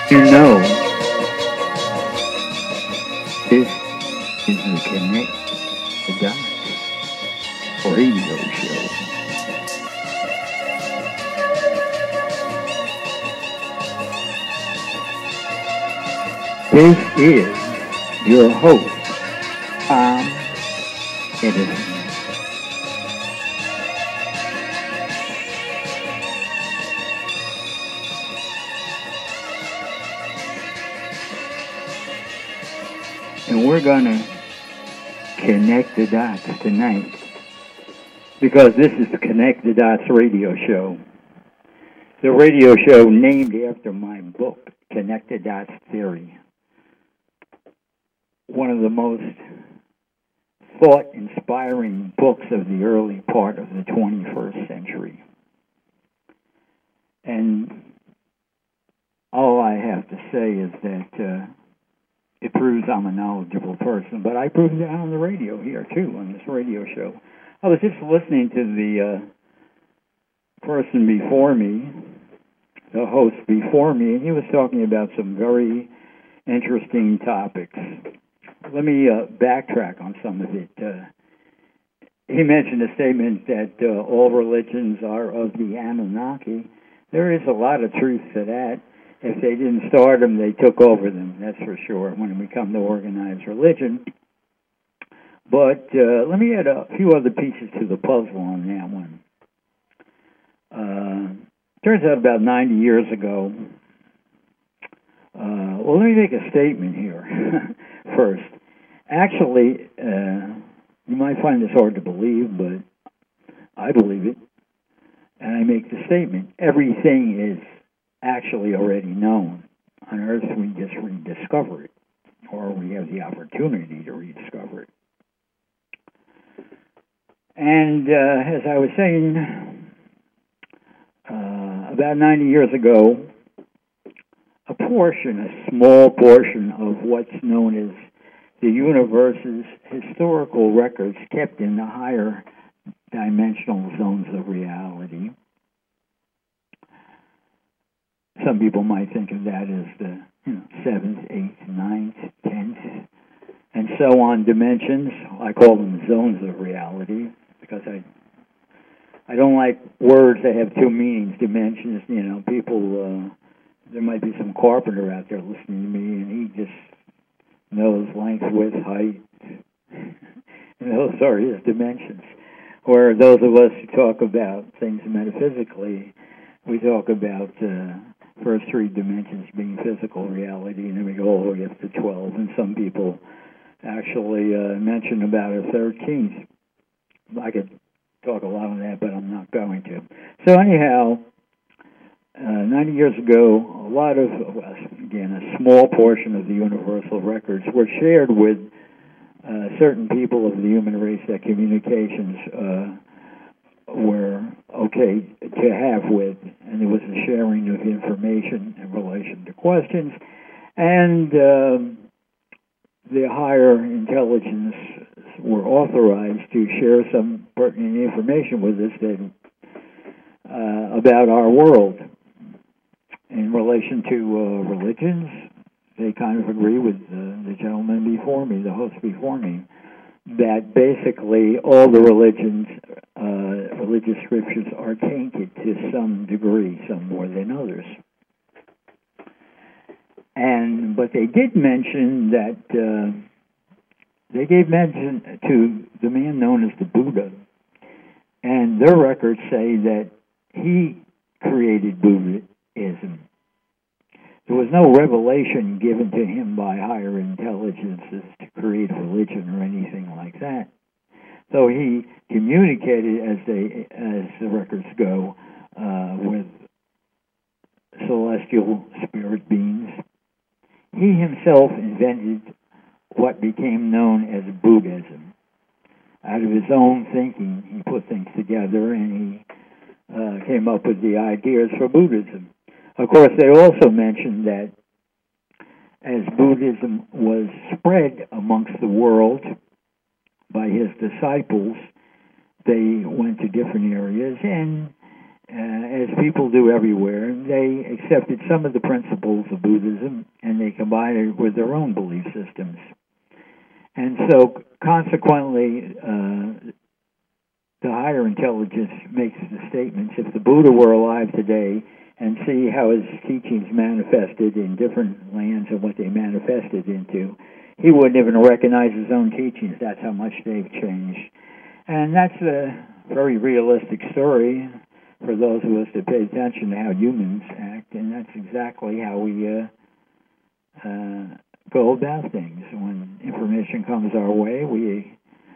You know, this is the Connect the Dots radio show. This is your host, Tom Edison. And we're going to connect the dots tonight because this is the Connect the Dots radio show. The radio show named after my book, Connect the Dots Theory. One of the most thought-inspiring books of the early part of the 21st century. And all I have to say is that it proves I'm a knowledgeable person, but I proved it on the radio here, too, on this radio show. I was just listening to the person before me, the host before me, and he was talking about some very interesting topics. Let me backtrack on some of it. He mentioned a statement that all religions are of the Anunnaki. There is a lot of truth to that. If they didn't start them, they took over them, that's for sure, when we come to organized religion. But let me add a few other pieces to the puzzle on that one. Turns out about 90 years ago, well, let me make a statement here first. Actually, you might find this hard to believe, but I believe it. And I make the statement, everything is actually already known. On Earth, we just rediscover it, or we have the opportunity to rediscover it. And as I was saying, about 90 years ago, a small portion of what's known as the universe's historical records kept in the higher dimensional zones of reality. Some people might think of that as the 7th, 8th, 9th, 10th, and so on dimensions. I call them zones of reality because I don't like words that have two meanings, dimensions. People, there might be some carpenter out there listening to me, and he just knows length, width, height. And those are his dimensions. Or those of us who talk about things metaphysically, we talk about first three dimensions being physical reality, and then we go all the way up to 12. And some people actually mention about a 13th. I could talk a lot on that, but I'm not going to. So anyhow, 90 years ago, a lot of, again, a small portion of the universal records were shared with certain people of the human race that communications were okay to have with, and there was a sharing of information in relation to questions, and the higher intelligence were authorized to share some pertinent information with us that, about our world. In relation to religions, they kind of agree with the gentleman before me, the host before me, that basically all the religions, religious scriptures are tainted to some degree, some more than others. But they did mention that they gave mention to the man known as the Buddha, and their records say that he created Buddhism. There was no revelation given to him by higher intelligences to create a religion or anything like that. So he communicated, as the records go, with celestial spirit beings. He himself invented what became known as Buddhism. Out of his own thinking, he put things together, and he came up with the ideas for Buddhism. Of course, they also mentioned that as Buddhism was spread amongst the world by his disciples, they went to different areas, and as people do everywhere, they accepted some of the principles of Buddhism and they combined it with their own belief systems. And so, consequently, the higher intelligence makes the statements, if the Buddha were alive today and see how his teachings manifested in different lands and what they manifested into, he wouldn't even recognize his own teachings. That's how much they've changed. And that's a very realistic story for those of us that pay attention to how humans act, and that's exactly how we go about things. When information comes our way, we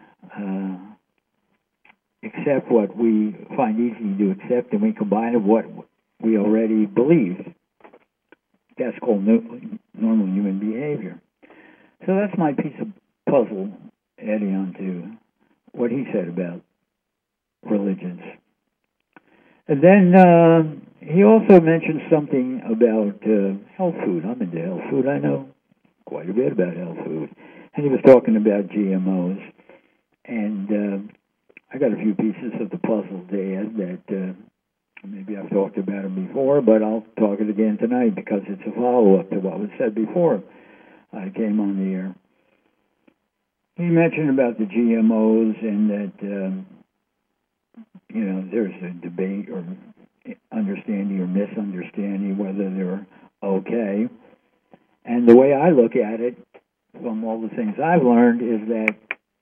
accept what we find easy to accept, and we combine it with what we already believe. That's called normal human behavior. So that's my piece of puzzle, adding on to what he said about religions. And then he also mentioned something about health food. I'm into health food. I know quite a bit about health food. And he was talking about GMOs. And I got a few pieces of the puzzle to add that maybe I've talked about them before, but I'll talk it again tonight because it's a follow-up to what was said before I came on the air. He mentioned about the GMOs and that, there's a debate or understanding or misunderstanding whether they're okay. And the way I look at it, from all the things I've learned, is that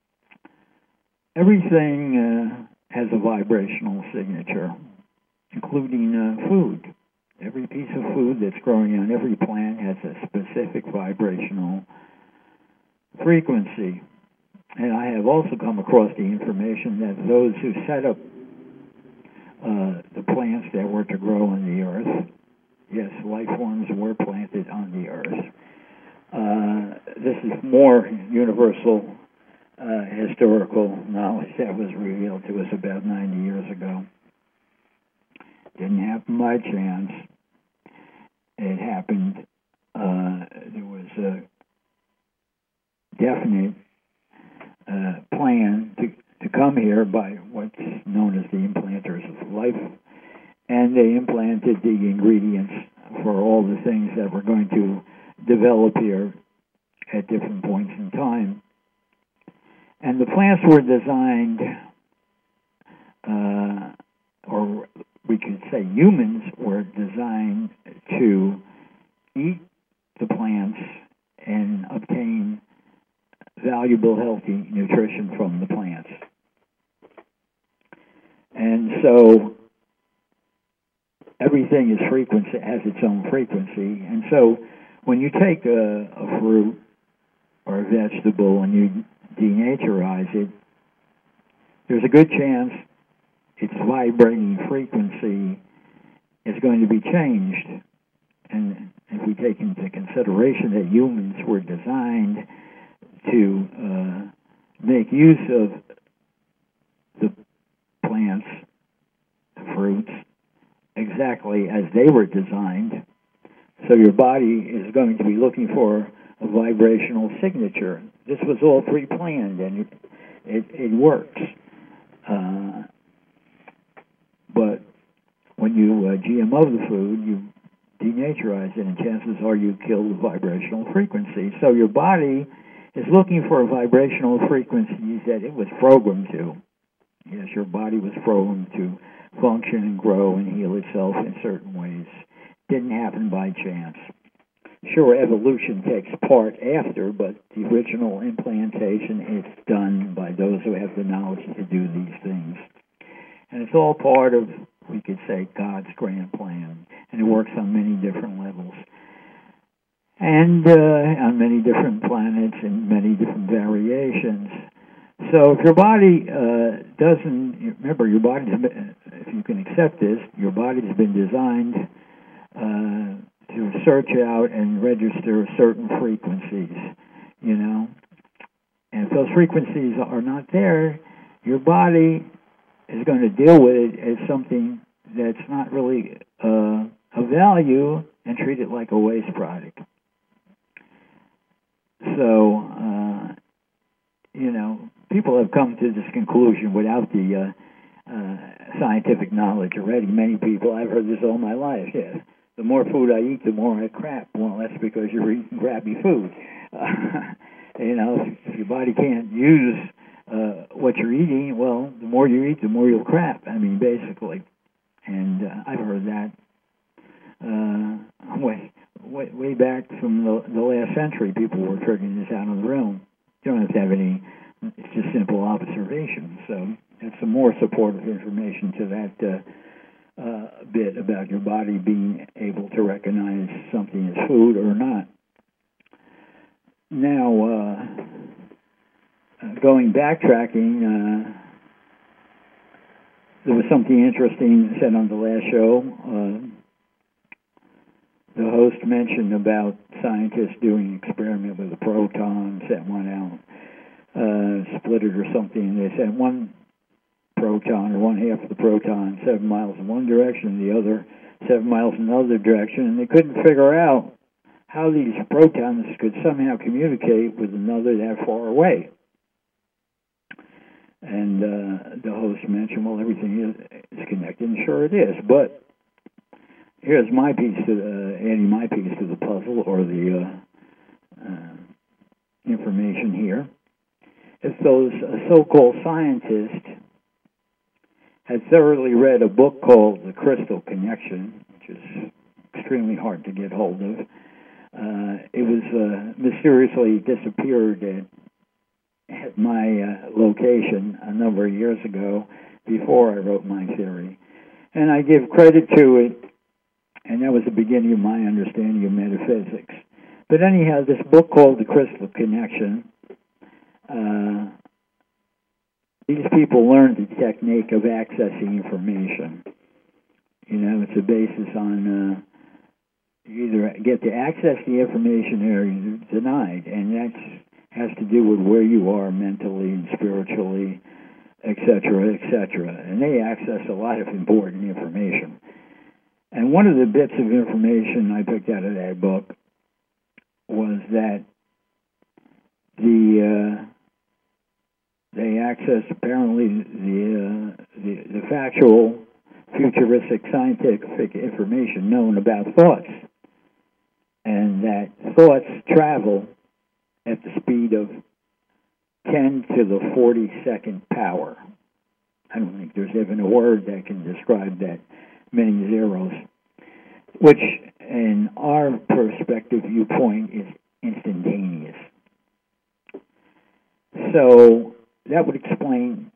everything has a vibrational signature, including food. Every piece of food that's growing on every plant has a specific vibrational frequency. And I have also come across the information that those who set up the plants that were to grow on the earth, yes, life forms were planted on the earth. This is more universal historical knowledge that was revealed to us about 90 years ago. Didn't happen by chance. It happened, there was a definite plan to come here by what's known as the implanters of life, and they implanted the ingredients for all the things that were going to develop here at different points in time. And the plants were designed, or we could say humans were designed to eat the plants and obtain valuable, healthy nutrition from the plants. And so everything is frequency, has its own frequency. And so when you take a fruit or a vegetable and you denaturize it, there's a good chance its vibrating frequency is going to be changed. And if we take into consideration that humans were designed to make use of the plants, the fruits, exactly as they were designed, so your body is going to be looking for a vibrational signature. This was all pre-planned, and it works. But when you GMO the food, you denaturize it, and chances are you kill the vibrational frequency. So your body is looking for a vibrational frequency that it was programmed to. Yes, your body was programmed to function and grow and heal itself in certain ways. Didn't happen by chance. Sure, evolution takes part after, but the original implantation is done by those who have the knowledge to do these things. And it's all part of, we could say, God's grand plan. And it works on many different levels. And on many different planets and many different variations. So if your body doesn't, remember, your body, if you can accept this, your body has been designed to search out and register certain frequencies, And if those frequencies are not there, your body is going to deal with it as something that's not really of value and treat it like a waste product. So, people have come to this conclusion without the scientific knowledge already. Many people, I've heard this all my life, yes. The more food I eat, the more I crap. Well, that's because you're eating crappy food. If your body can't use what you're eating, well, the more you eat, the more you'll crap. I mean, basically. And I've heard that way back from the last century. People were figuring this out on their own. You don't have to have any. It's just simple observation. So it's some more supportive information to that bit about your body being able to recognize something as food or not. Now, backtracking, there was something interesting said on the last show. The host mentioned about scientists doing an experiment with a proton, sent one out, split it or something. They sent one proton, or one half of the proton, 7 miles in one direction, the other 7 miles in another direction, and they couldn't figure out how these protons could somehow communicate with another that far away. And the host mentioned, well, everything is connected, and sure it is, but here's my piece adding my piece to the puzzle, or the information here. If those so-called scientists had thoroughly read a book called The Crystal Connection, which is extremely hard to get hold of, it was mysteriously disappeared at my location a number of years ago before I wrote my theory. And I give credit to it, and that was the beginning of my understanding of metaphysics. But anyhow, this book called The Crystal Connection, these people learned the technique of accessing information. It's a basis on you either get to access the information or you're denied, and that has to do with where you are mentally and spiritually, etc., etc. And they access a lot of important information. And one of the bits of information I picked out of that book was that they access apparently the factual, futuristic, scientific information known about thoughts, and that thoughts travel at the speed of 10 to the 42nd power. I don't think there's even a word that can describe that many zeros, which in our perspective viewpoint is instantaneous. So that would explain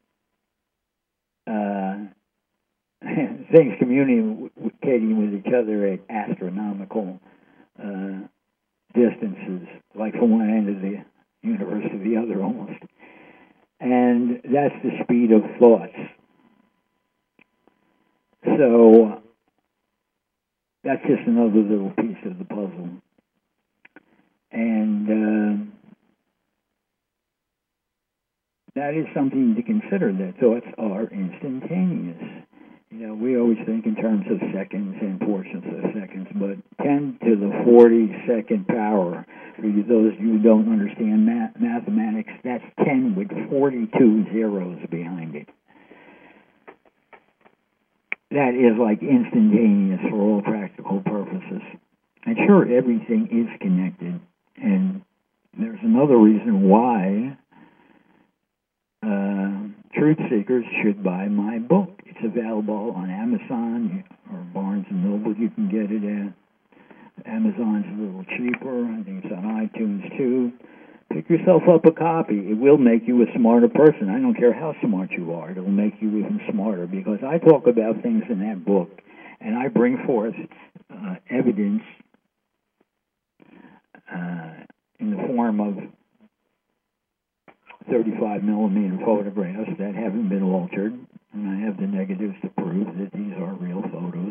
things communicating with each other at astronomical distances, like from one end of the universe to the other almost. And that's the speed of thoughts. So that's just another little piece of the puzzle. And that is something to consider, that thoughts are instantaneous. We always think in terms of seconds and portions of seconds, but 10 to the 42nd power, for those of you who don't understand mathematics, that's 10 with 42 zeros behind it. That is like instantaneous for all practical purposes. And sure, everything is connected. And there's another reason why truth seekers should buy my book. It's available on Amazon or Barnes & Noble. You can get it at Amazon's a little cheaper. I think it's on iTunes too. Pick yourself up a copy. It will make you a smarter person. I don't care how smart you are. It will make you even smarter, because I talk about things in that book, and I bring forth evidence in the form of 35 millimeter photographs that haven't been altered, and I have the negatives to prove that these are real photos.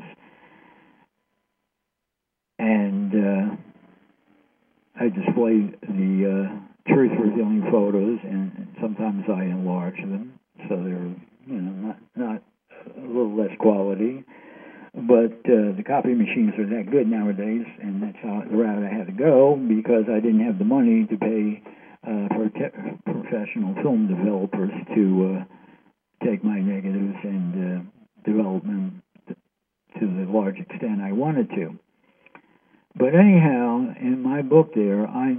And I display the truth-revealing photos, and sometimes I enlarge them, so they're not a little less quality. But the copy machines are that good nowadays, and that's the route I had to go, because I didn't have the money to pay professional film developers to take my negatives and develop them to the large extent I wanted to. But anyhow, in my book there, I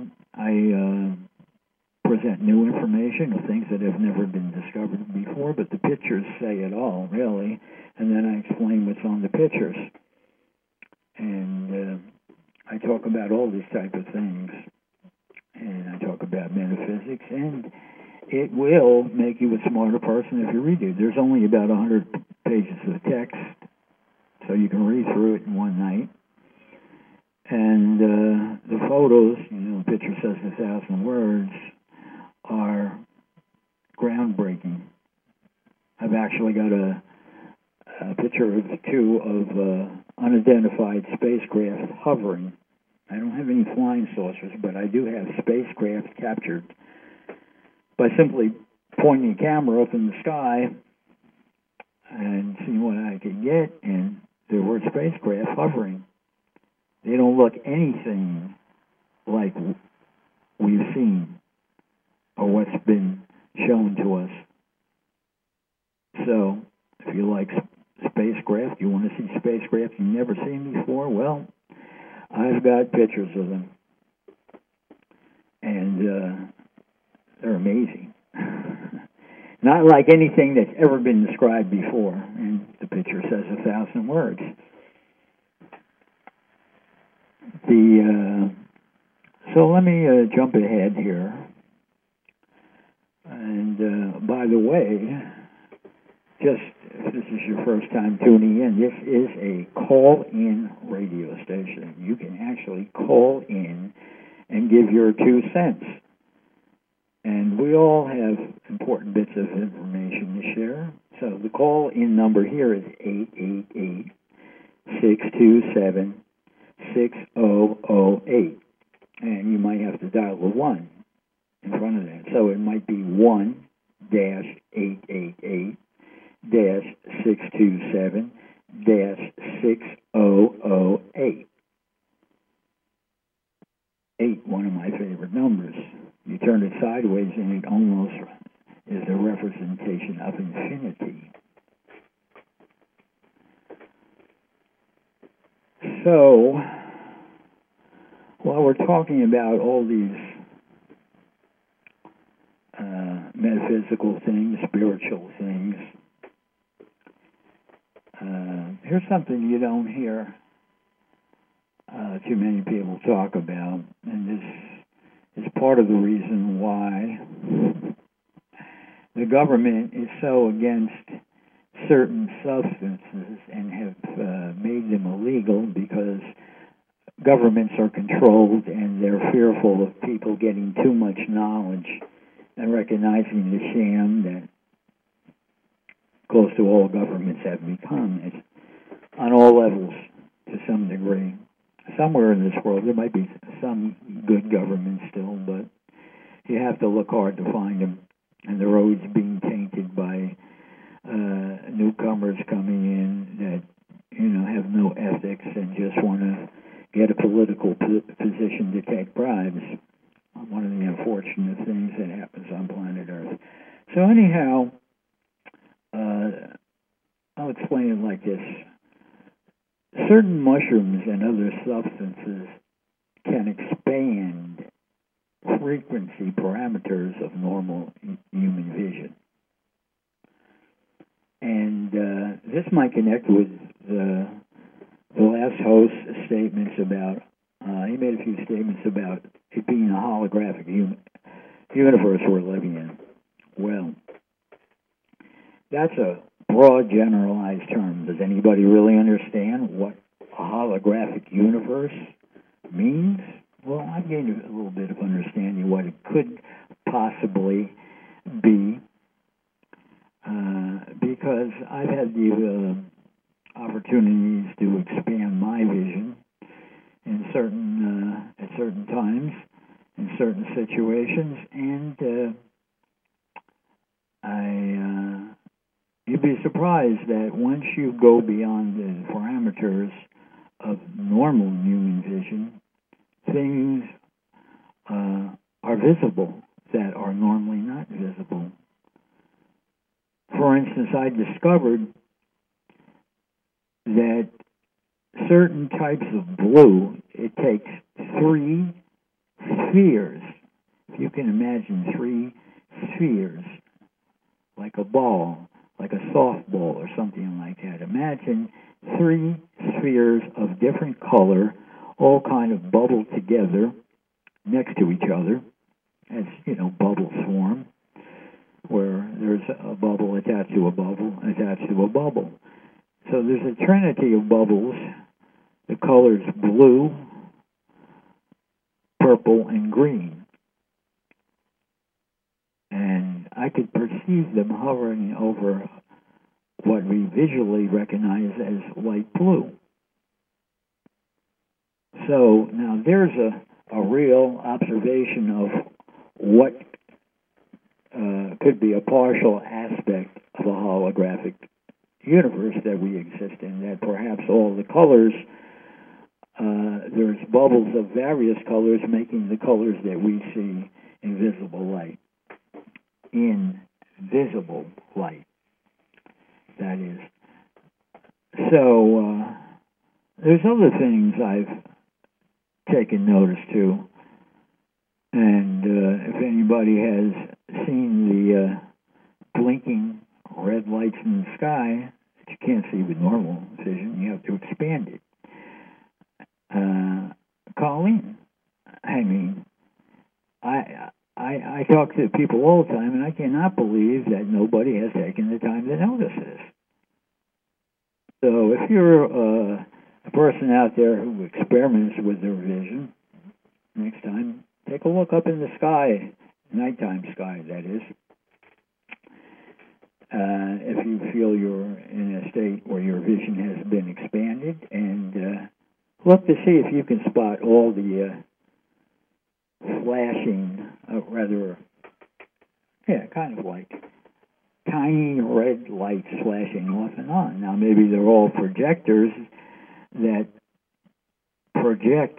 present new information of things that have never been discovered before, but the pictures say it all, really, and then I explain what's on the pictures. And I talk about all these type of things, and I talk about metaphysics, and it will make you a smarter person if you read it. There's only about 100 pages of text, so you can read through it in one night. And the photos, the picture says 1,000 words, are groundbreaking. I've actually got a picture of two of unidentified spacecraft hovering. I don't have any flying saucers, but I do have spacecraft captured by simply pointing a camera up in the sky and seeing what I could get, and there were spacecraft hovering. They don't look anything like we've seen or what's been shown to us. So, if you like spacecraft, you want to see spacecraft you've never seen before, well, I've got pictures of them. And they're amazing. Not like anything that's ever been described before. And the picture says 1,000 words. So let me jump ahead here. And by the way, just if this is your first time tuning in, this is a call-in radio station. You can actually call in and give your 2 cents. And we all have important bits of information to share. So the call-in number here is 888-627-6008. And you might have to dial a 1 in front of that. So it might be 1-888-627-6008. 8, one of my favorite numbers. You turn it sideways and it almost is a representation of infinity. So, while we're talking about all these metaphysical things, spiritual things, here's something you don't hear too many people talk about, and this is part of the reason why the government is so against certain substances and have made them illegal, because governments are controlled and they're fearful of people getting too much knowledge and recognizing the sham that close to all governments have become. It's on all levels to some degree. Somewhere in this world there might be some good governments still, but you have to look hard to find them, and they're always being tainted by newcomers coming in that have no ethics and just want to get a political position to take bribes. One of the unfortunate things that happens on planet Earth. So anyhow, I'll explain it like this. Certain mushrooms and other substances can expand frequency parameters of normal human vision. And this might connect with the last host's statements about, he made a few statements about it being a holographic universe we're living in. Well, that's a broad, generalized term. Does anybody really understand what a holographic universe means? Well, I've gained a little bit of understanding what it could possibly be, because I've had the opportunities to expand my vision in at certain times, in certain situations, and you'd be surprised that once you go beyond the parameters of normal human vision, things are visible that are normally not visible. For instance, I discovered that certain types of blue, it takes 3 spheres. If you can imagine 3 spheres, like a ball, like a softball or something like that. Imagine 3 spheres of different color, all kind of bubbled together next to each other, as, bubbles form, where there's a bubble attached to a bubble, attached to a bubble. So there's a trinity of bubbles, the colors blue, purple, and green. And I could perceive them hovering over what we visually recognize as light blue. So now there's a real observation of what could be a partial aspect of a holographic universe that we exist in, that perhaps all the colors, there's bubbles of various colors making the colors that we see in visible light. Invisible light, that is. So there's other things I've taken notice to, and if anybody has seen the blinking red lights in the sky that you can't see with normal vision, you have to expand it. Colleen, I talk to people all the time, and I cannot believe that nobody has taken the time to notice this. So if you're a person out there who experiments with their vision, next time, take a look up in the sky, nighttime sky, that is. If you feel you're in a state where your vision has been expanded, and look to see if you can spot all the flashing, kind of like tiny red lights flashing off and on. Now, maybe they're all projectors that project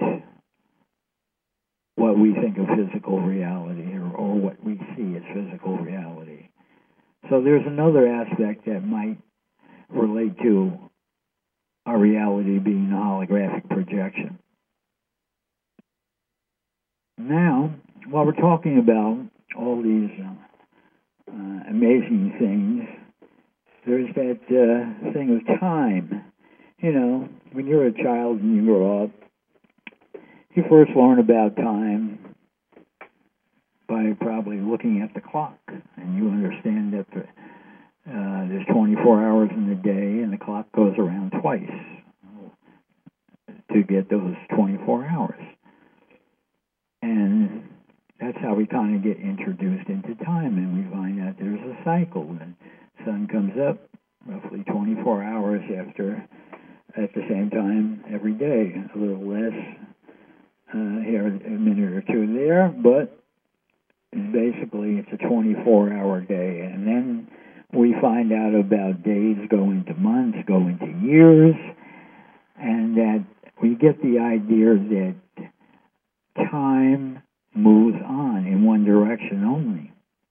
what we think of physical reality, or what we see as physical reality. So there's another aspect that might relate to our reality being a holographic projection. Now, while we're talking about all these amazing things, there's that thing of time. When you're a child and you grow up, you first learn about time by probably looking at the clock, and you understand that there's 24 hours in the day, and the clock goes around twice to get those 24 hours. And that's how we kind of get introduced into time, and we find out there's a cycle. And the sun comes up roughly 24 hours at the same time every day, a little less here, a minute or two there, but basically it's a 24-hour day. And then we find out about days going to months, going to years, and that we get the idea that time moves on in one direction only.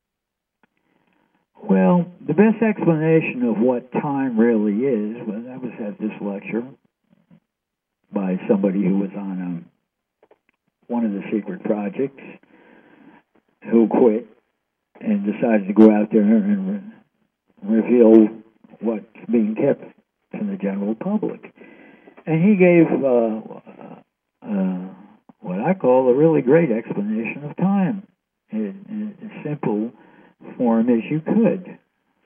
Well, the best explanation of what time really is, I was at this lecture by somebody who was on one of the secret projects, who quit and decided to go out there and reveal what's being kept from the general public. And he gave what I call a really great explanation of time in a simple form as you could.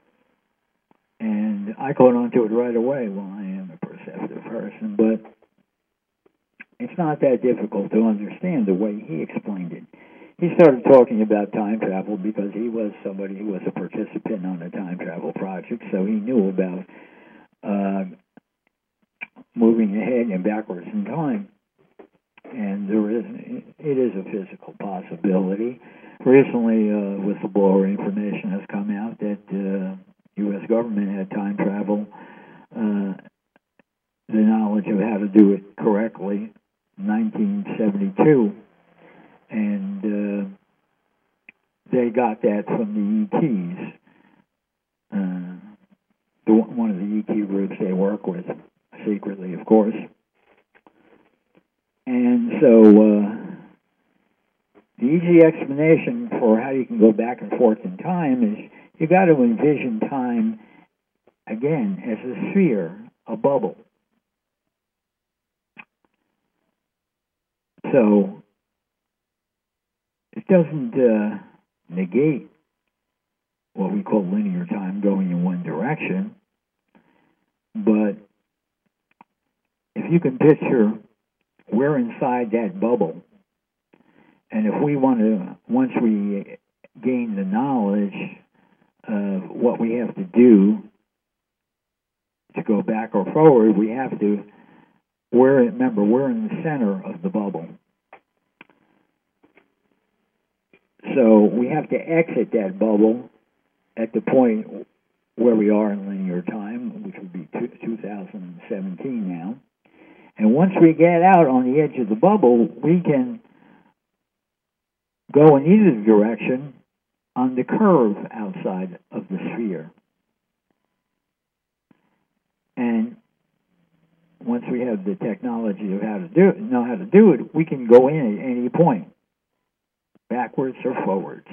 And I caught on to it right away. Well, I am a perceptive person, but it's not that difficult to understand the way he explained it. He started talking about time travel because he was somebody who was a participant on a time travel project, so he knew about moving ahead and backwards in time. And it is a physical possibility. Recently, whistleblower information has come out that the U.S. government had time travel, the knowledge of how to do it correctly, 1972, and they got that from the ETs. one of the ET groups they work with, secretly, of course. And so the easy explanation for how you can go back and forth in time is you got to envision time, again, as a sphere, a bubble. So it doesn't negate what we call linear time going in one direction, but if you can picture we're inside that bubble, and if we want to, once we gain the knowledge of what we have to do to go back or forward, we have to, remember, we're in the center of the bubble. So we have to exit that bubble at the point where we are in linear time, which would be 2017 now. And once we get out on the edge of the bubble, we can go in either direction on the curve outside of the sphere. And once we have the technology of know how to do it, we can go in at any point, backwards or forwards.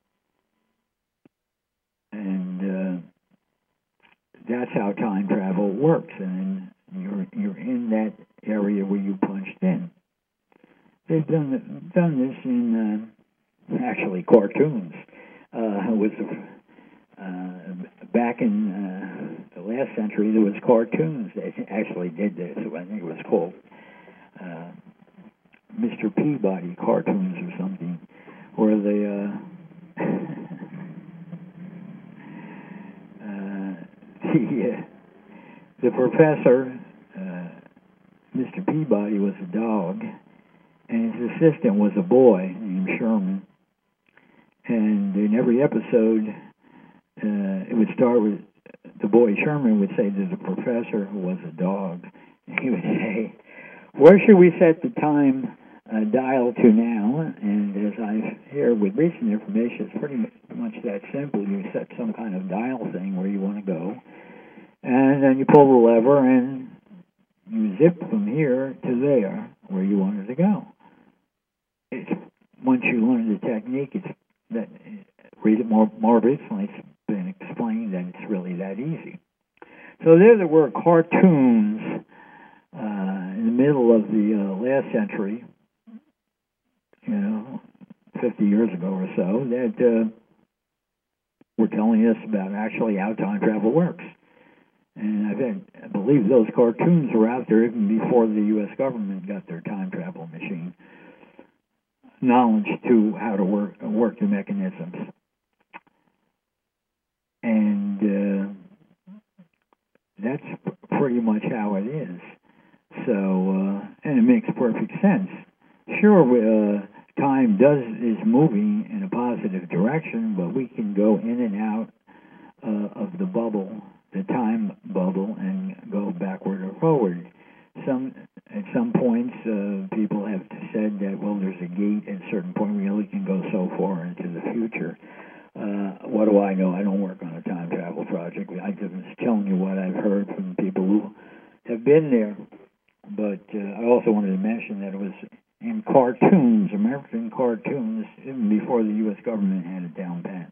And that's how time travel works. And you're in that area where you punched in. They've done this in actually cartoons. Back in the last century, there was cartoons that actually did this. I think it was called Mr. Peabody cartoons or something, where the professor, Mr. Peabody, was a dog, and his assistant was a boy named Sherman. And in every episode, it would start with the boy Sherman would say to the professor, who was a dog, and he would say, "Where should we set the time dial to now?" And as I hear with recent information, it's pretty much that simple. You set some kind of dial thing where you want to go, and then you pull the lever and you zip from here to there where you wanted to go. Once you learn the technique, it's that more recently it's been explained that it's really that easy. So there were cartoons in the middle of the last century, 50 years ago or so, that were telling us about actually how time travel works. And I believe those cartoons were out there even before the U.S. government got their time travel machine knowledge to how to work the mechanisms. And that's pretty much how it is. So, and it makes perfect sense. Sure, time is moving in a positive direction, but we can go in and out of the bubble, the time bubble, and go backward or forward. At some points, people have said that, well, there's a gate at a certain point where you only can go so far into the future. What do I know? I don't work on a time travel project. I'm just telling you what I've heard from people who have been there. But I also wanted to mention that it was in cartoons, American cartoons, even before the U.S. government had it down pat.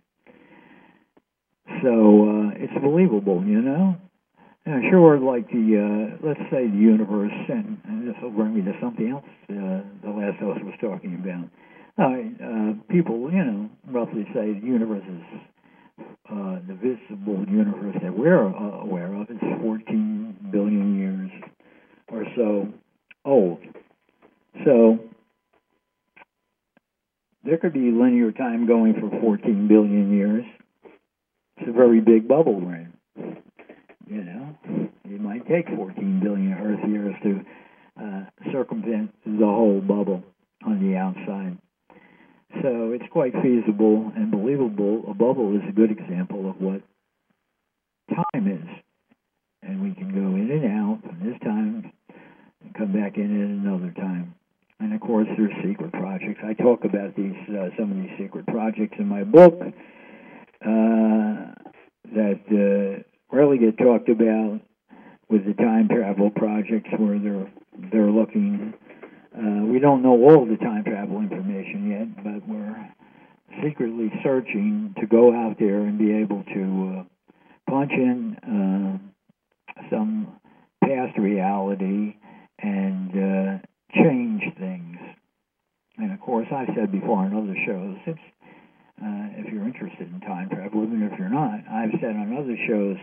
So it's believable, sure, like let's say the universe, and this will bring me to something else the last host was talking about. People, roughly say the universe is, the visible universe that we're aware of is 14 billion years or so old. So there could be linear time going for 14 billion years. It's a very big bubble we're in. It might take 14 billion Earth years to circumvent the whole bubble on the outside. So it's quite feasible and believable. A bubble is a good example of what time is. And we can go in and out from this time and come back in at another time. And of course, there's secret projects. I talk about some of these secret projects in my book that rarely get talked about with the time travel projects where they're looking. We don't know all the time travel information yet, but we're secretly searching to go out there and be able to punch in some past reality and change things. And of course, I've said before on other shows, if you're interested in time travel, even if you're not, I've said on other shows,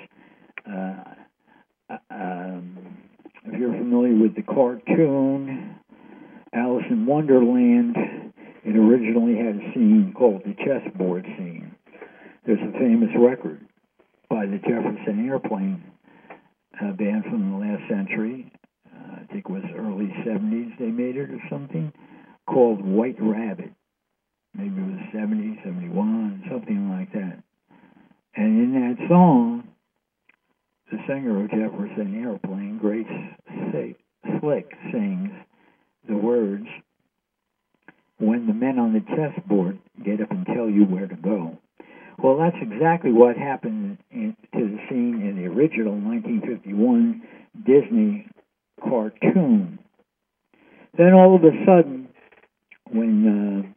if you're familiar with the cartoon Alice in Wonderland, it originally had a scene called the chessboard scene. There's a famous record by the Jefferson Airplane band from the last century. I think it was early 70s they made it or something, called White Rabbit. Maybe it was 70, 71, something like that. And in that song, the singer of Jefferson Airplane, Grace Slick, sings the words, "When the men on the chessboard get up and tell you where to go." Well, that's exactly what happened to the scene in the original 1951 Disney cartoon. Then all of a sudden, when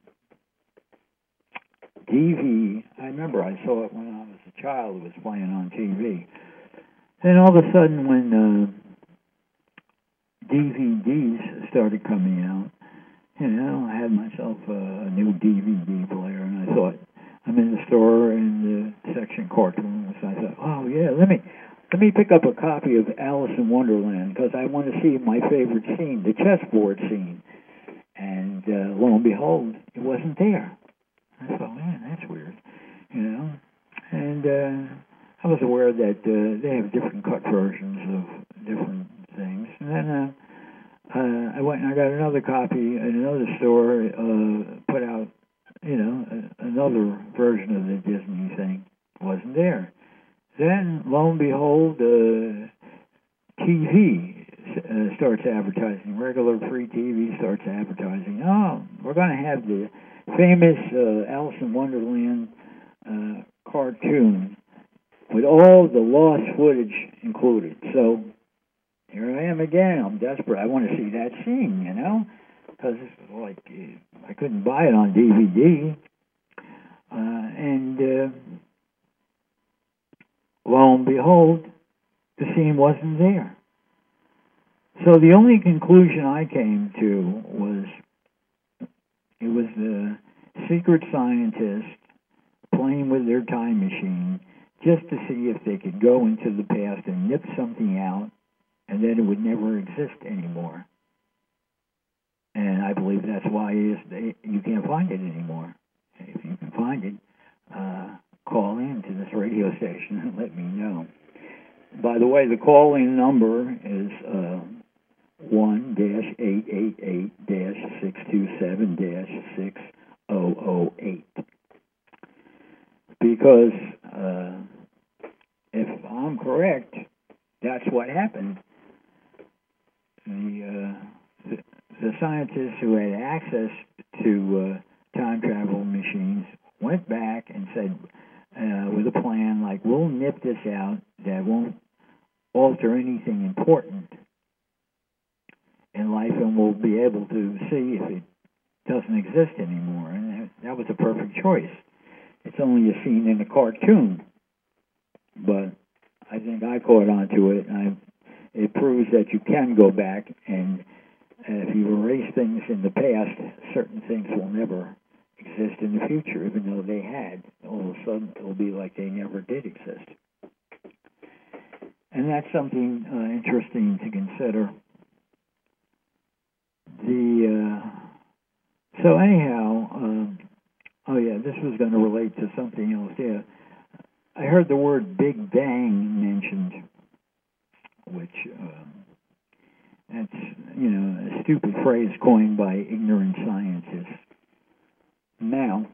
I remember I saw it when I was a child, it was playing on TV. Then all of a sudden when DVDs started coming out, I had myself a new DVD player, and I thought, I'm in the store in the section cartoons. I thought, oh yeah, let me pick up a copy of Alice in Wonderland because I want to see my favorite scene, the chessboard scene. And lo and behold, it wasn't there. I thought, man, that's weird, And I was aware that they have different cut versions of different things. And then I went and I got another copy at another store, put out, another version of the Disney thing. Wasn't there. Then, lo and behold, TV starts advertising. Regular free TV starts advertising. Oh, we're going to have the famous Alice in Wonderland cartoon with all the lost footage included. So here I am again. I'm desperate. I want to see that scene, because I couldn't buy it on DVD. And lo and behold, the scene wasn't there. So the only conclusion I came to was it was the secret scientists playing with their time machine just to see if they could go into the past and nip something out, and then it would never exist anymore. And I believe that's why you can't find it anymore. If you can find it, call in to this radio station and let me know. By the way, the call-in number is 1-888-627-6008. Because if I'm correct, that's what happened. The scientists who had access to time travel machines went back and said, with a plan, like, we'll nip this out that won't alter anything important in life, and we'll be able to see if it doesn't exist anymore. And that was a perfect choice. It's only a scene in a cartoon, but I think I caught on to it, and it proves that you can go back, and if you erase things in the past, certain things will never exist in the future, even though they had. All of a sudden, it'll be like they never did exist. And that's something interesting to consider. So anyhow, this was going to relate to something else. Yeah, I heard the word Big Bang mentioned, which that's a stupid phrase coined by ignorant scientists. Now,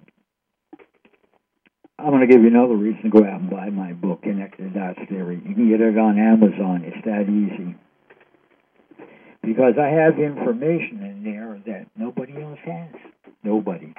I'm going to give you another reason to go out and buy my book, Connected Dots Theory. You can get it on Amazon. It's that easy. Because I have information in there that nobody else has. Nobody.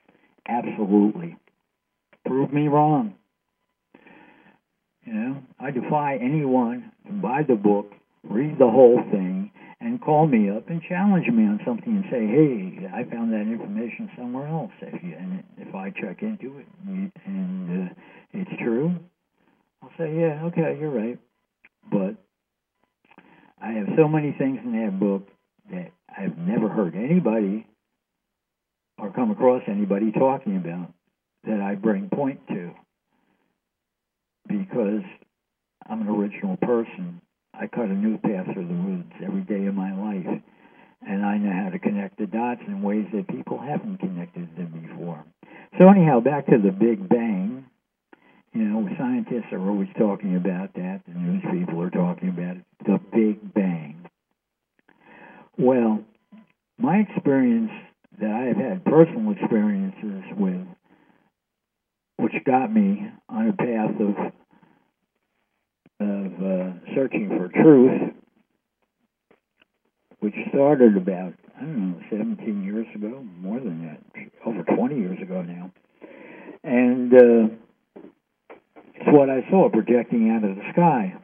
Absolutely. Prove me wrong. I defy anyone to buy the book, read the whole thing, and call me up and challenge me on something and say, hey, I found that information somewhere else. If I check into it and it's true, I'll say, yeah, okay, you're right. But I have so many things in that book that I've never heard anybody or come across anybody talking about that I bring point to, because I'm an original person. I cut a new path through the woods every day of my life, and I know how to connect the dots in ways that people haven't connected them before. So anyhow, back to the Big Bang. You know, scientists are always talking about that. The news people are talking about it, the Big Bang. Well, my experience that I have had, personal experiences with, which got me on a path of searching for truth, which started about, 17 years ago, more than that, over 20 years ago now. And it's what I saw projecting out of the sky.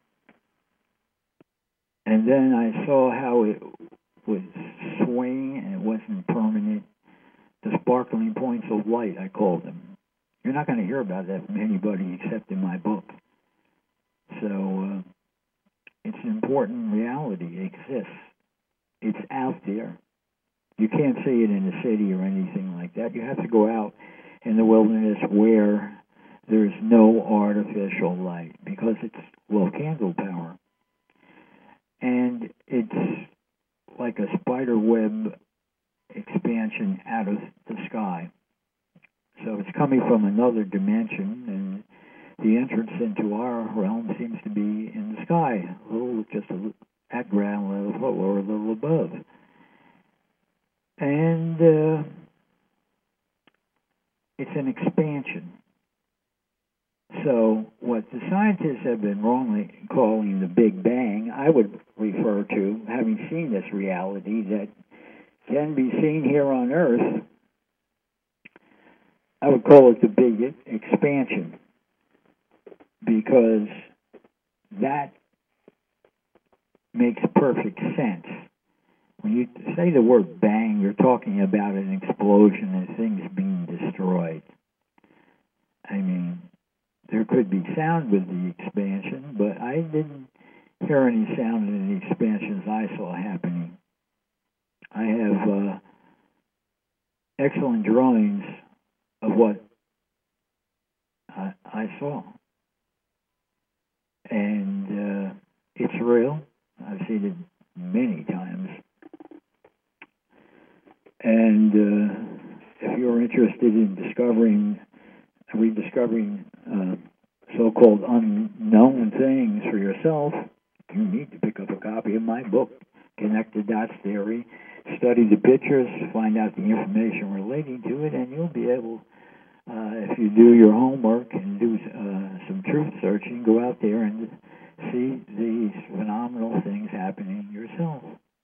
And then I saw how it would swing, and it wasn't permanent. The sparkling points of light, I called them. You're not going to hear about that from anybody except in my book. So it's an important reality. It exists. It's out there. You can't see it in a city or anything like that. You have to go out in the wilderness where there's no artificial light, because it's low candle power. And it's like a spider web expansion out of the sky. So it's coming from another dimension, and the entrance into our realm seems to be in the sky, at ground level or a little above. And it's an expansion. So what the scientists have been wrongly calling the Big Bang, I would refer to, having seen this reality that can be seen here on Earth, I would call it the Big Expansion, because that makes perfect sense. When you say the word bang, you're talking about an explosion and things being destroyed. I mean, there could be sound with the expansion, but I didn't hear any sound in the expansions I saw happening. I have excellent drawings of what I saw. And it's real. I've seen it many times. And if you're interested in rediscovering so-called unknown things for yourself, you need to pick up a copy of my book, Connect the Dots Theory. Study the pictures, find out the information relating to it, and you'll be able, if you do your homework and do some truth searching, go out there and see these phenomenal things happening yourself.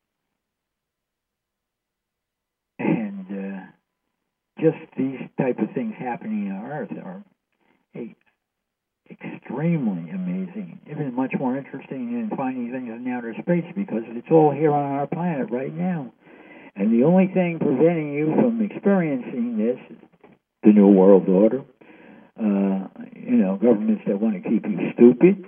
And just these type of things happening on Earth are extremely amazing, even much more interesting than finding things in outer space, because it's all here on our planet right now. And the only thing preventing you from experiencing this is the New World Order, governments that want to keep you stupid,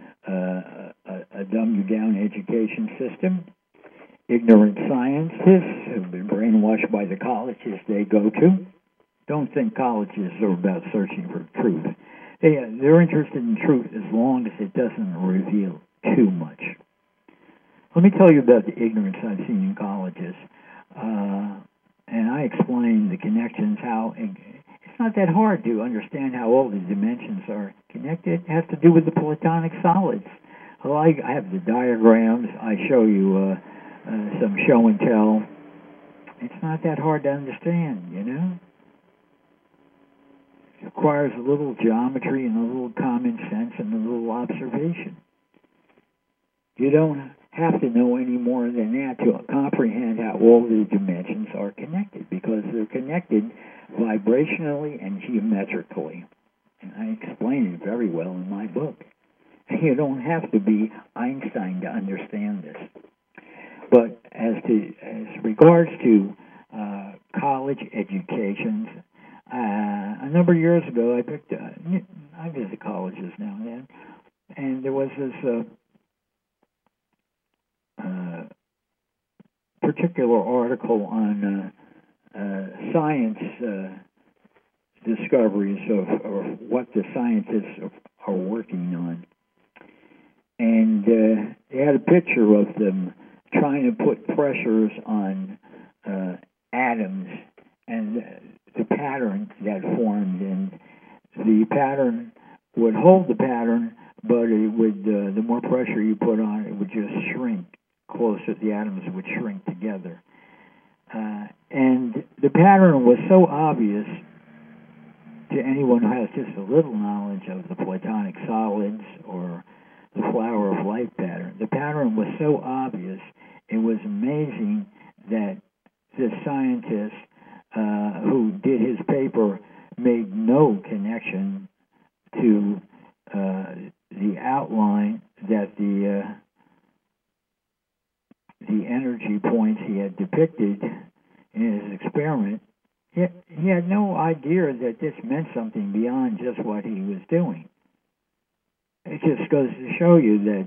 a dumb-you-down education system, ignorant scientists who've been brainwashed by the colleges they go to. Don't think colleges are about searching for truth. They're interested in truth as long as it doesn't reveal too much. Let me tell you about the ignorance I've seen in colleges. And I explain the connections, how it's not that hard to understand how all the dimensions are connected. It has to do with the platonic solids. Well, I have the diagrams. I show you some show and tell. It's not that hard to understand, It requires a little geometry and a little common sense and a little observation. You don't have to know any more than that to comprehend how all the dimensions are connected, because they're connected vibrationally and geometrically. And I explain it very well in my book. You don't have to be Einstein to understand this. But as regards to college educations, a number of years ago, I visit colleges now and then, and there was this particular article on science discoveries of what the scientists are working on. And they had a picture of them trying to put pressures on atoms and the pattern that formed. And the pattern would hold the pattern, but it would the more pressure you put on it would just shrink closer. The atoms would shrink together. And the pattern was so obvious to anyone who has just a little knowledge of the Platonic solids or the flower of life pattern. The pattern was so obvious, it was amazing that the scientist who did his paper made no connection to the outline that the energy points he had depicted in his experiment. He had no idea that this meant something beyond just what he was doing. It just goes to show you that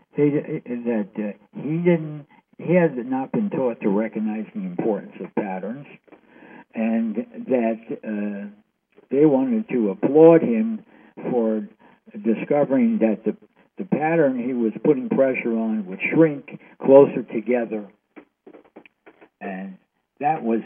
he had not been taught to recognize the importance of patterns, and that they wanted to applaud him for discovering that the pattern he was putting pressure on would shrink closer together, and that was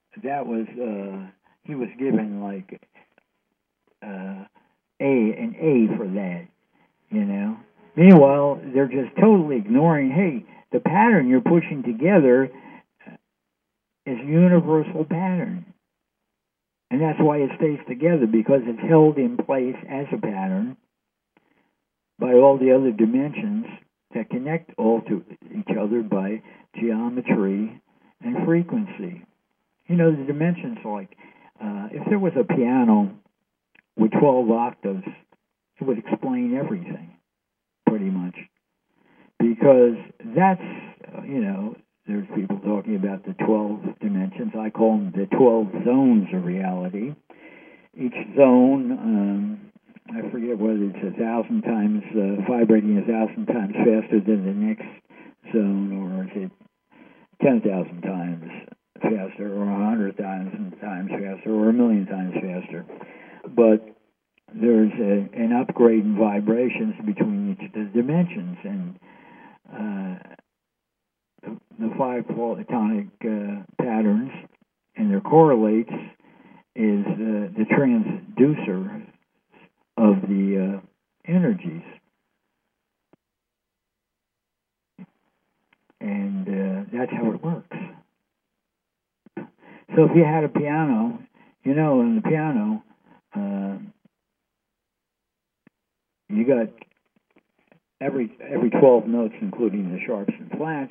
he was given like an A for that, you know. Meanwhile, they're just totally ignoring, hey, the pattern you're pushing together is a universal pattern. And that's why it stays together, because it's held in place as a pattern by all the other dimensions that connect all to each other by geometry and frequency. You know, the dimensions, like, if there was a piano with 12 octaves, it would explain everything, pretty much. Because that's, you know, there's people talking about the 12 dimensions. I call them the 12 zones of reality. Each zone, I forget whether it's 1,000 times, vibrating 1,000 times faster than the next zone, or is it 10,000 times faster, or 100,000 times faster, or 1,000,000 times faster. But there's an upgrade in vibrations between each of the dimensions, and the five Platonic patterns and their correlates is the transducer of the energies. And that's how it works. So if you had a piano, you know, in the piano, you got every 12 notes, including the sharps and flats,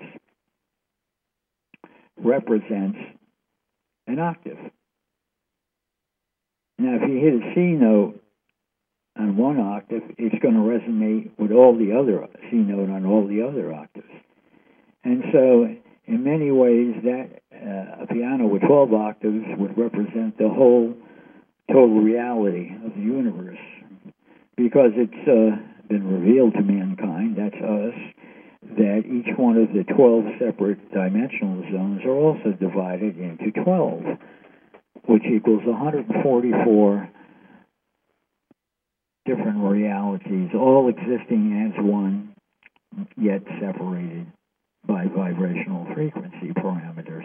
represents an octave. Now, if you hit a C note on one octave, it's going to resonate with all the other C note on all the other octaves. And so, in many ways, that a piano with 12 octaves would represent the whole total reality of the universe, because it's been revealed to mankind, that's us, that each one of the 12 separate dimensional zones are also divided into 12, which equals 144 different realities, all existing as one, yet separated by vibrational frequency parameters.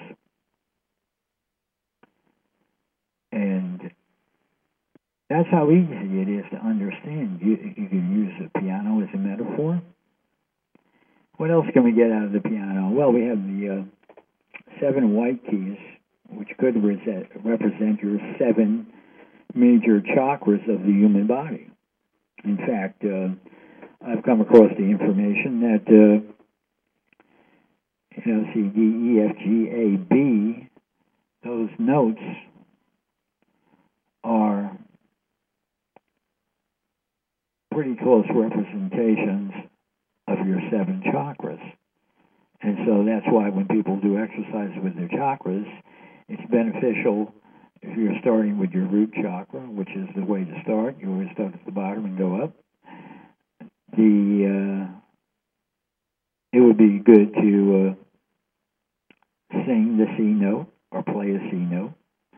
And that's how easy it is to understand. You can use the piano as a metaphor. What else can we get out of the piano? Well, we have the 7 white keys, which could represent your 7 major chakras of the human body. In fact, I've come across the information that C, D, E, F, G, A, B, those notes are pretty close representations of your 7 chakras. And so that's why when people do exercise with their chakras, it's beneficial if you're starting with your root chakra, which is the way to start. You always start at the bottom and go up. It would be good to sing the C note or play a C note.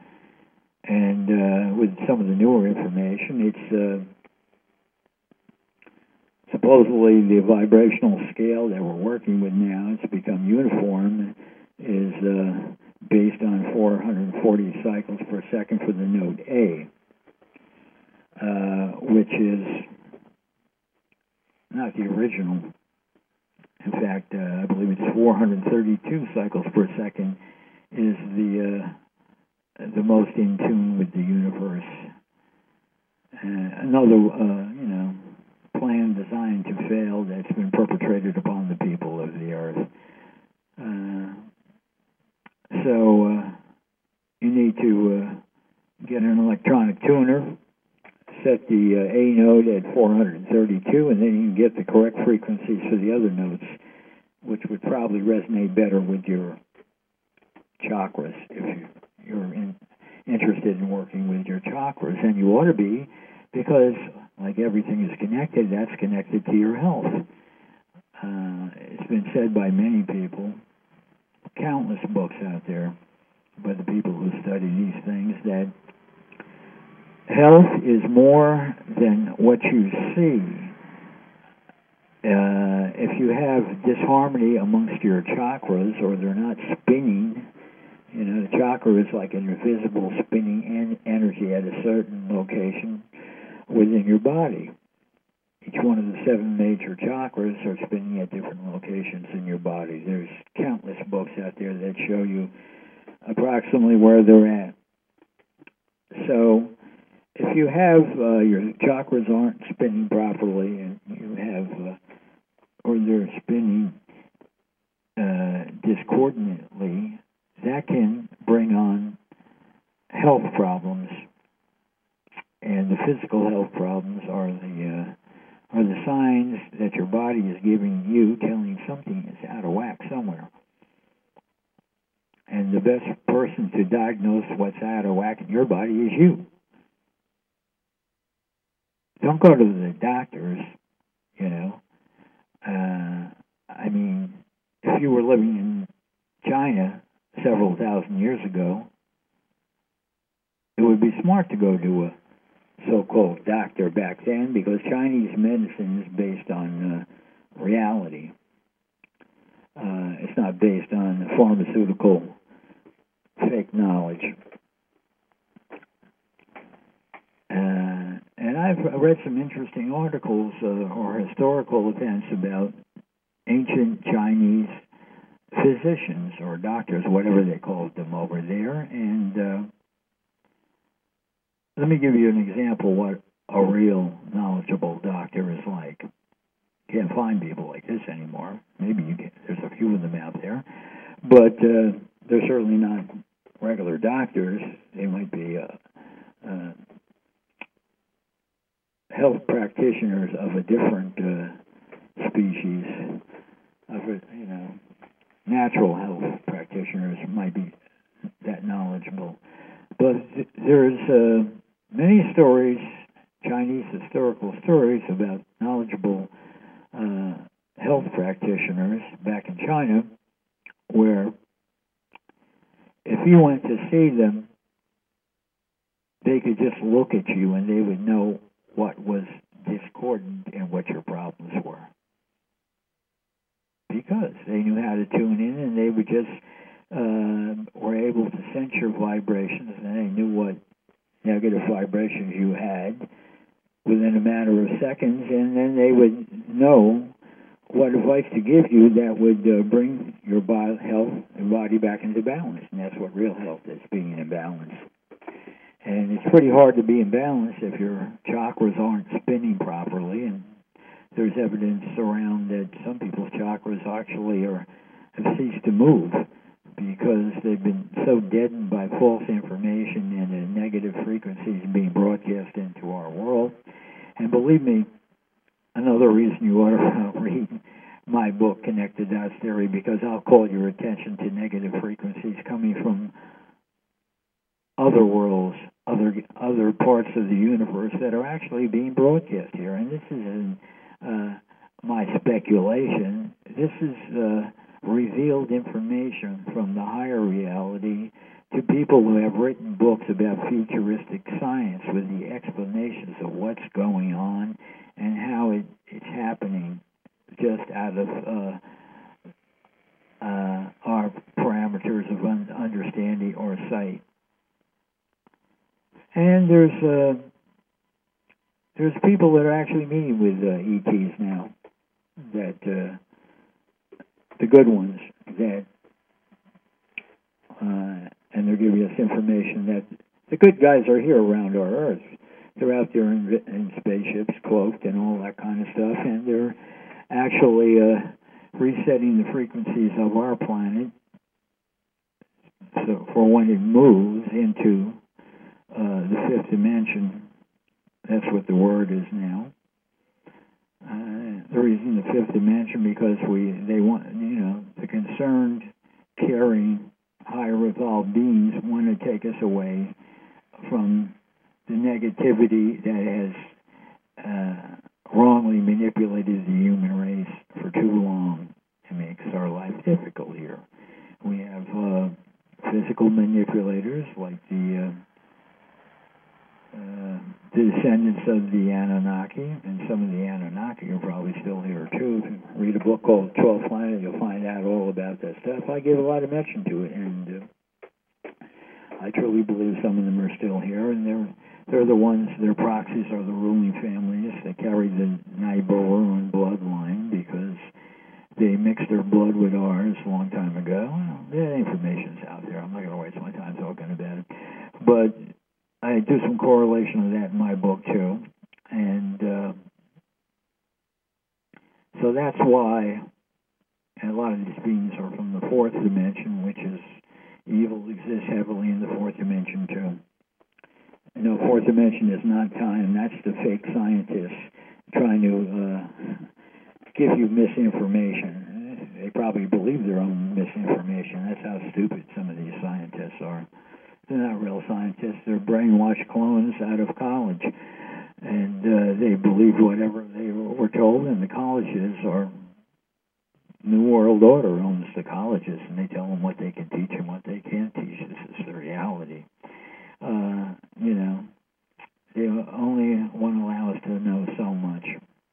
And with some of the newer information, it's supposedly the vibrational scale that we're working with now, it's become uniform, is based on 440 cycles per second for the note A, which is not the original. In fact, I believe it's 432 cycles per second is the most in tune with the universe. Another, plan designed to fail that's been perpetrated upon the people of the earth. So you need to get an electronic tuner, set the A note at 432, and then you can get the correct frequencies for the other notes, which would probably resonate better with your chakras if you're interested in working with your chakras. And you ought to be, because like everything is connected, that's connected to your health. It's been said by many people, countless books out there by the people who study these things, that health is more than what you see. If you have disharmony amongst your chakras, or they're not spinning, the chakra is like an invisible spinning energy at a certain location within your body. Each one of the 7 major chakras are spinning at different locations in your body. There's countless books out there that show you approximately where they're at. So if you have your chakras aren't spinning properly, and you have, or they're spinning discordantly, that can bring on health problems. And the physical health problems are the signs that your body is giving you, telling something is out of whack somewhere. And the best person to diagnose what's out of whack in your body is you. Don't go to the doctors, if you were living in China several thousand years ago, it would be smart to go to a so-called doctor back then, because Chinese medicine is based on reality. It's not based on pharmaceutical fake knowledge. And I've read some interesting articles or historical events about ancient Chinese physicians or doctors, whatever they called them over there. And let me give you an example what a real knowledgeable doctor is like. You can't find people like this anymore. Maybe you can. There's a few of them out there. But they're certainly not regular doctors. They might be health practitioners of a different species. Natural health practitioners might be that knowledgeable. But there's many stories, Chinese historical stories, about knowledgeable health practitioners back in China, where if you went to see them, they could just look at you and they would know what was discordant and what your problems were. Because they knew how to tune in, and they would just were able to sense your vibrations, and they knew what negative vibrations you had within a matter of seconds, and then they would know what advice to give you that would bring your health and body back into balance. And that's what real health is, being in balance. And it's pretty hard to be in balance if your chakras aren't spinning properly. And there's evidence around that some people's chakras actually have ceased to move because they've been so deadened by false information and the negative frequencies being broadcast into our world. And believe me, another reason you ought to read my book, Connected Dots Theory, because I'll call your attention to negative frequencies coming from other worlds, other parts of the universe that are actually being broadcast here. And this isn't my speculation. This is revealed information from the higher reality to people who have written books about futuristic science with the explanations of what's going on and how it's happening just out of our parameters of understanding or sight. And there's people that are actually meeting with ETs now, that the good ones, that and they're giving us information that the good guys are here around our Earth. They're out there in spaceships, cloaked, and all that kind of stuff, and they're actually resetting the frequencies of our planet. So for when it moves into the fifth dimension, that's what the word is now. The reason the fifth dimension, because they want, the concerned, caring, higher evolved beings want to take us away from the negativity that has wrongly manipulated the human race for too long. It makes our life difficult here. We have physical manipulators like the descendants of the Anunnaki, and some of the Anunnaki are probably still here too. If you read a book called 12th Planet, you'll find out all about that stuff. I give a lot of mention to it, and I truly believe some of them are still here, and they're the ones, their proxies are the ruling families that carry the Nibiruan bloodline, because they mixed their blood with ours a long time ago. Well, that information's out there. I'm not going to waste my time talking about it. But I do some correlation of that in my book, too. And so that's why a lot of these beings are from the fourth dimension, which is evil exists heavily in the fourth dimension, too. Fourth dimension is not time. That's the fake scientists trying to give you misinformation. They probably believe their own misinformation. That's how stupid some of these scientists are. They're not real scientists. They're brainwashed clones out of college. And they believe whatever they were told, and the colleges are... New World Order owns the colleges, and they tell them what they can teach and what they can't teach. This is the reality. They only want to allow us to know so much.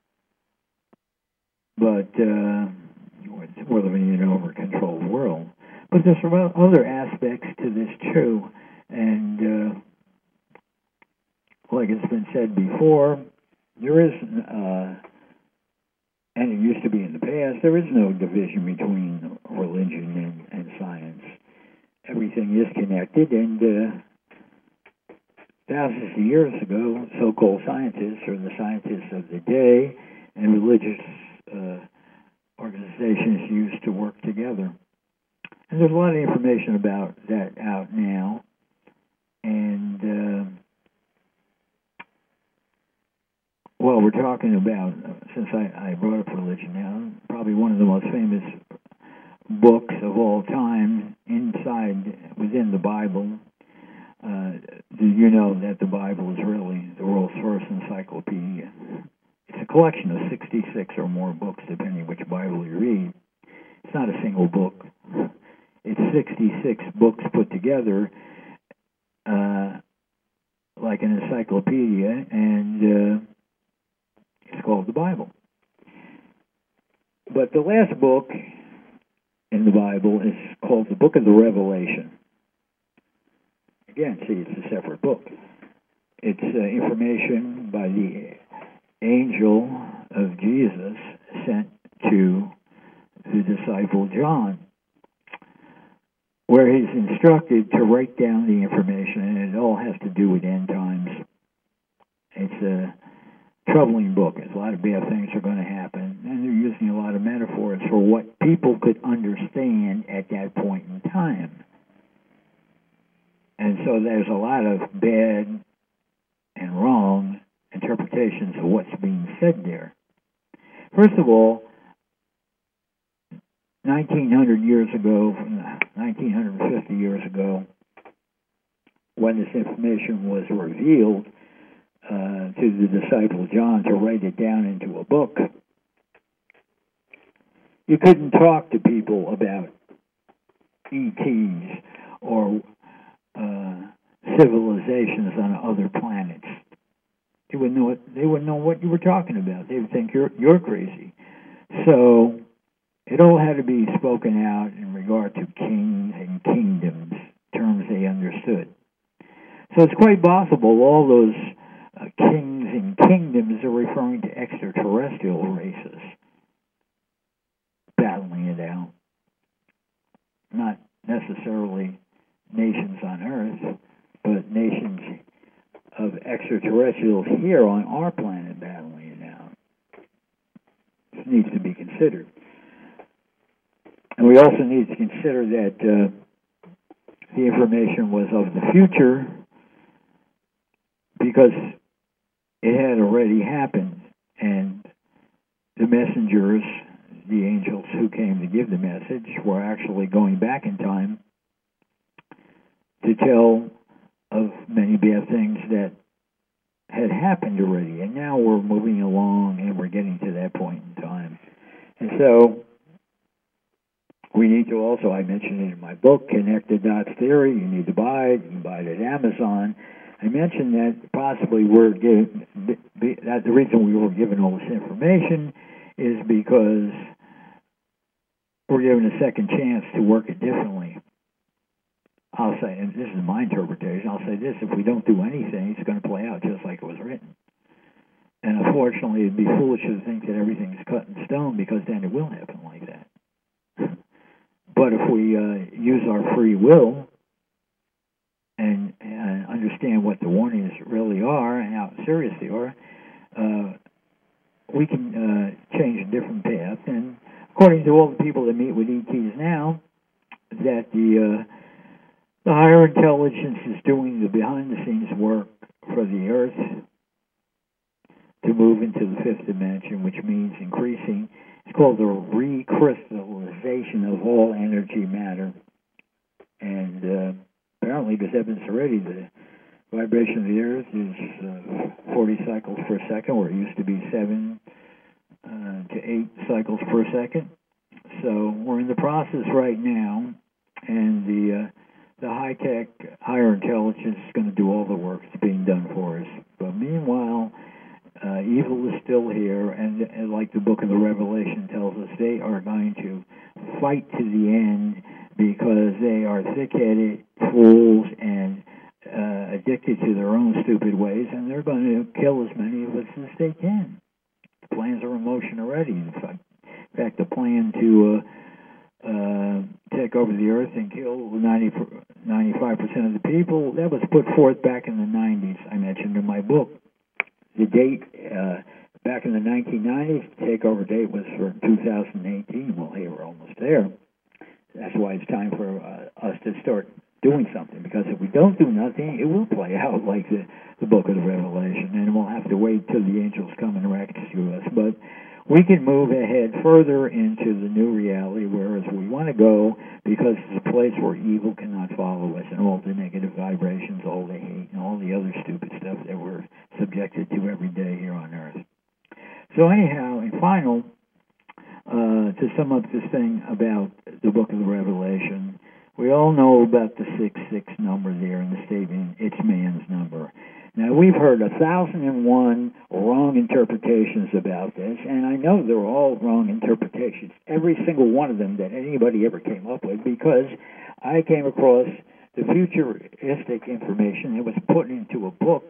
But we're living in an over-controlled world. But there's other aspects to this, too. And like it's been said before, there is, and it used to be in the past, there is no division between religion and science. Everything is connected, and thousands of years ago, so-called scientists, or the scientists of the day, and religious organizations used to work together. And there's a lot of information about that out now. And, we're talking about, since I brought up religion now, probably one of the most famous books of all time within the Bible. Do you know that the Bible is really the world's first encyclopedia? It's a collection of 66 or more books, depending which Bible you read. It's not a single book. It's 66 books put together like an encyclopedia, and it's called the Bible. But the last book in the Bible is called the Book of the Revelation. Again, see, it's a separate book. It's information by the angel of Jesus sent to the disciple John, where he's instructed to write down the information, and it all has to do with end times. It's a troubling book. A lot of bad things are going to happen, and they're using a lot of metaphors for what people could understand at that point in time. And so there's a lot of bad and wrong interpretations of what's being said there. First of all, 1900 years ago, 1950 years ago, when this information was revealed to the disciple John to write it down into a book, you couldn't talk to people about ETs or civilizations on other planets. They wouldn't know what you were talking about. They would think you're crazy. So it all had to be spoken out in regard to kings and kingdoms, terms they understood. So it's quite possible all those kings and kingdoms are referring to extraterrestrial races battling it out. Not necessarily nations on Earth, but nations of extraterrestrials here on our planet battling it out. This needs to be considered. And we also need to consider that the information was of the future because it had already happened, and the messengers, the angels who came to give the message, were actually going back in time to tell of many bad things that had happened already. And now we're moving along and we're getting to that point in time. And so we need to also, I mentioned it in my book, Connect the Dots Theory. You need to buy it. You can buy it at Amazon. I mentioned that possibly that the reason we were given all this information is because we're given a second chance to work it differently. I'll say, and this is my interpretation, I'll say this: if we don't do anything, it's going to play out just like it was written. And unfortunately, it'd be foolish to think that everything's cut in stone, because then it will happen like that. But if we use our free will and understand what the warnings really are and how serious they are, we can change a different path. And according to all the people that meet with ETs now, that the higher intelligence is doing the behind-the-scenes work for the Earth to move into the fifth dimension, which means increasing. It's called the recrystallization of all energy matter. And apparently, there's evidence already, the vibration of the Earth is 40 cycles per second, where it used to be 7 to 8 cycles per second. So we're in the process right now, and the high-tech, higher intelligence is going to do all the work that's being done for us. But meanwhile, evil is still here, and like the book of the Revelation tells us, they are going to fight to the end because they are thick-headed fools and addicted to their own stupid ways, and they're going to kill as many of us as they can. The plans are in motion already. In fact, the plan to take over the Earth and kill 95% of the people, that was put forth back in the 90s, I mentioned in my book. The date, back in the 1990s, the takeover date was for 2018. Well, hey, we're almost there. That's why it's time for us to start doing something, because if we don't do nothing, it will play out like the book of the Revelation, and we'll have to wait till the angels come and rescue us. But we can move ahead further into the new reality, whereas we want to go, because it's a place where evil cannot follow us, and all the negative vibrations, all the hate, and all the other stupid stuff that we're subjected to every day here on Earth. So anyhow, in final, to sum up this thing about the book of the Revelation, we all know about the 666 number there in the statement, it's man's number. Now, we've heard 1,001 wrong interpretations about this, and I know they're all wrong interpretations, every single one of them that anybody ever came up with, because I came across the futuristic information that was put into a book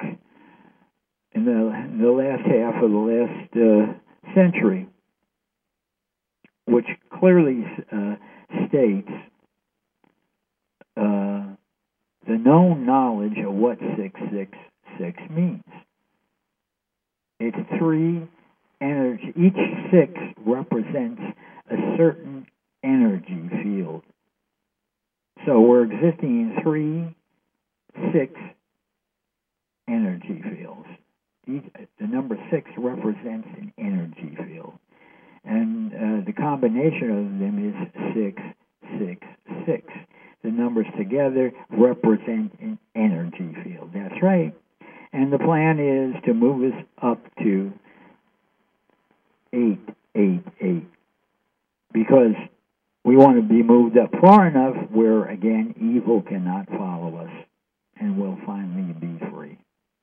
in the last half of the last century, which clearly states the known knowledge of what 666 means. It's 3 energy. Each 6 represents a certain energy field. So we're existing in 3, 6 energy fields. The number 6 represents an energy field. And the combination of them is 666. The numbers together represent an energy field. That's right. And the plan is to move us up to 888. Because we want to be moved up far enough where, again, evil cannot follow us. And we'll finally be free.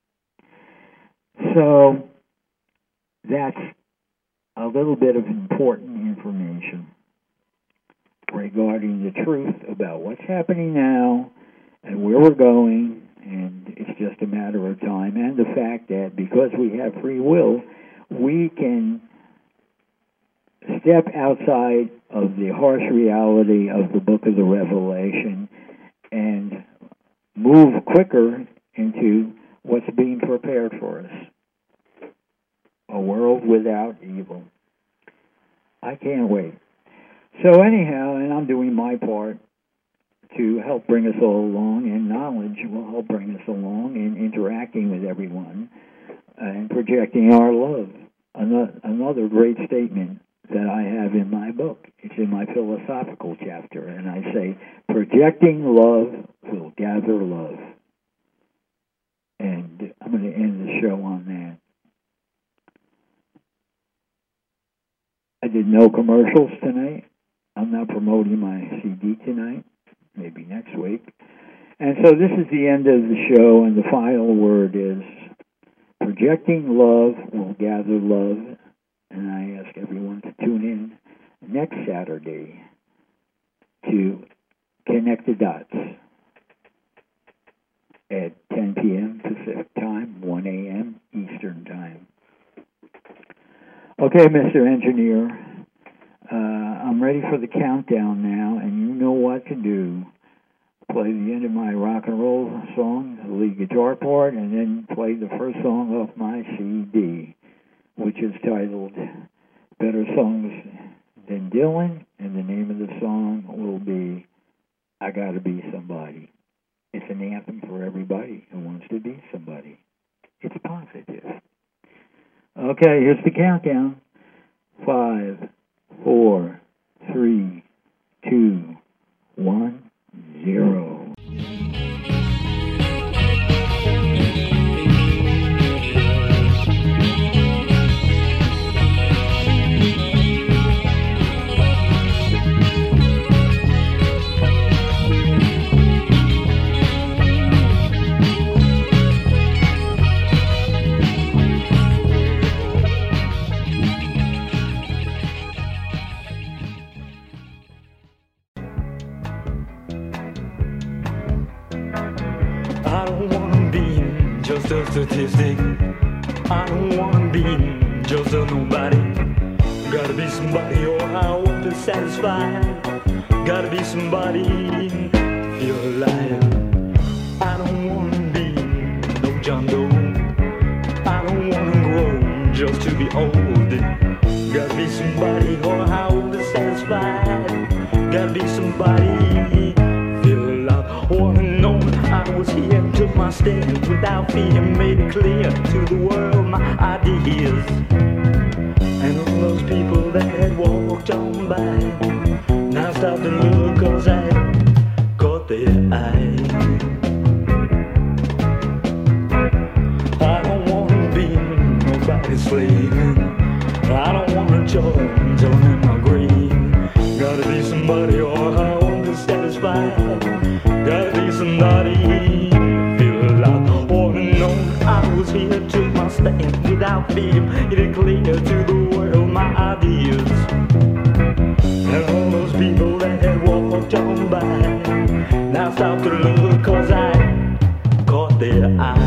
So that's a little bit of important information regarding the truth about what's happening now and where we're going, and it's just a matter of time, and the fact that because we have free will, we can step outside of the harsh reality of the book of the Revelation and move quicker into what's being prepared for us. A world without evil. I can't wait. So anyhow, and I'm doing my part to help bring us all along, and knowledge will help bring us along in interacting with everyone and projecting our love. Another great statement that I have in my book. It's in my philosophical chapter, and I say, projecting love will gather love. And I'm going to end the show on that. I did no commercials tonight. I'm not promoting my CD tonight. Maybe next week. And so this is the end of the show, and the final word is, projecting love will gather love. And I ask everyone to tune in next Saturday to Connect the Dots at 10 p.m. Pacific Time, 1 a.m. Eastern Time. Okay, Mr. Engineer, I'm ready for the countdown now, and you know what to do. Play the end of my rock and roll song, the lead guitar part, and then play the first song off my CD, which is titled Better Songs Than Dylan, and the name of the song will be I Gotta Be Somebody. It's an anthem for everybody who wants to be somebody. It's positive. Okay, here's the countdown. 5, 4, 3, 2, 1, 0. I don't wanna be just a statistic. I don't wanna be just a nobody. Gotta be somebody or I won't be satisfied. Gotta be somebody to feel alive. I don't wanna be no John Doe. I don't wanna grow just to be old. Gotta be somebody or I won't be satisfied. Gotta be somebody feel alive. Wanna know I was here and took my stand without fear, made it clear to the world my ideas. And all those people that had walked on by now stop to look, cause I caught their eye. I don't wanna be nobody's slave. I don't wanna join in my grave. Gotta be somebody or I won't be satisfied. Gotta be somebody feel alive. Wanna know I was here, took my stand without fear, made it clear to the world my ideas. And all those people that had walked on by now stop to look, cause I caught their eye.